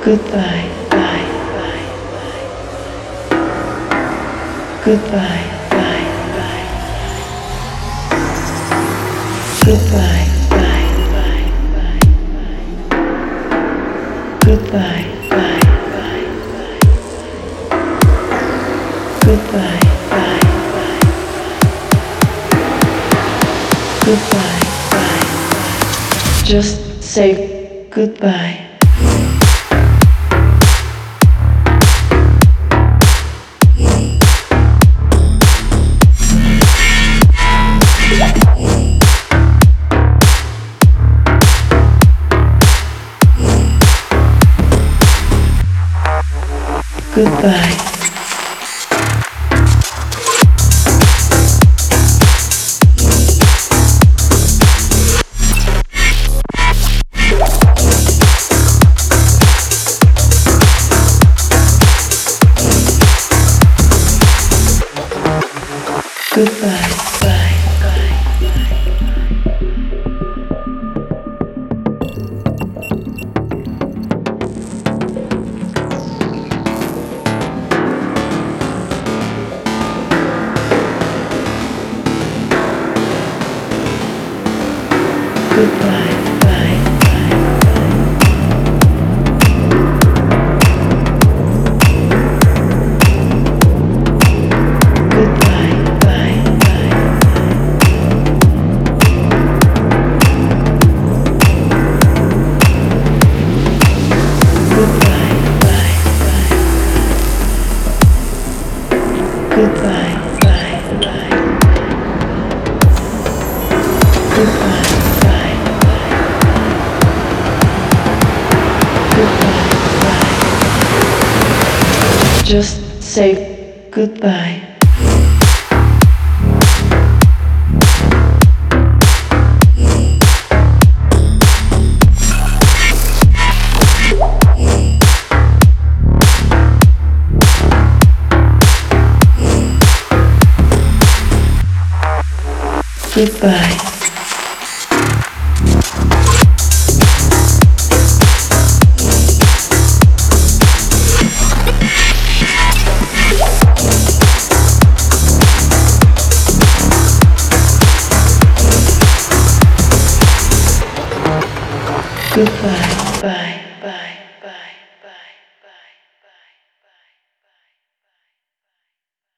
Goodbye, bye, bye, goodbye, bye, bye, goodbye, bye, bye, goodbye, bye, bye, goodbye, bye, goodbye, bye. Just say goodbye. Goodbye. Goodbye, bye, bye, goodbye, bye, goodbye, bye, goodbye, bye, goodbye, bye, goodbye, bye, goodbye, bye. Just say goodbye. Goodbye. Goodbye.